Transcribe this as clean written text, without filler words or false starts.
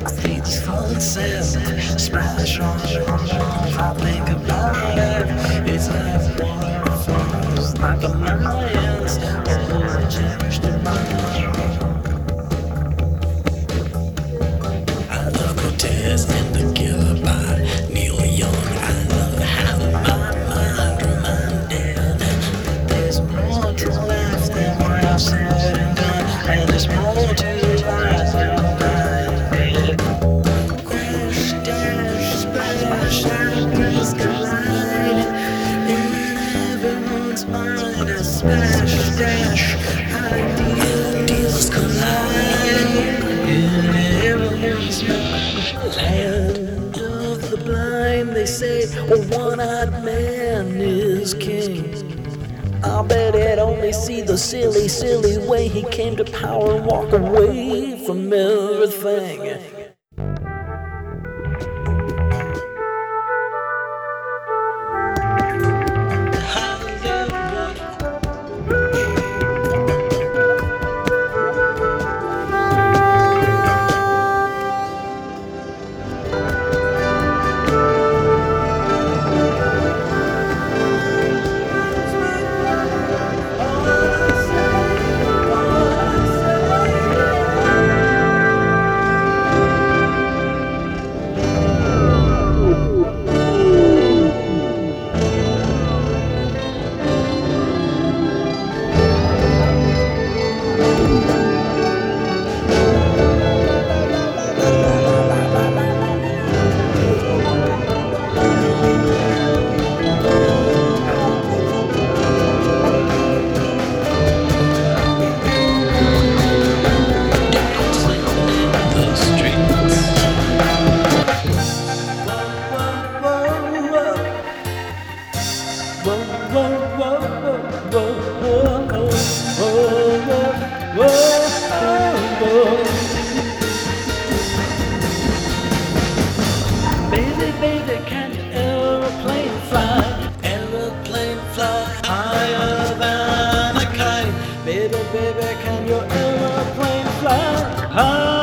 Feet falling sand, splash on the roof. I think about it. It's like waterfalls, like a lion's. Oh, cherished in my heart. I love Cortez and the Killer by Neil Young. I love having my mind reminded that there's more to life than what I've said and done, and there's more to life than blinded. Crash, dash, splash, ideas collide in everyone's mind. A splash, dash, ideas collide in everyone's mind. Land of the blind, they say a one-eyed man is king. I bet he'd only see the silly, silly way he came to power and walk away from everything. Baby, baby, can your aeroplane fly? Aeroplane fly higher than a kite. Baby, baby, can your aeroplane fly higher?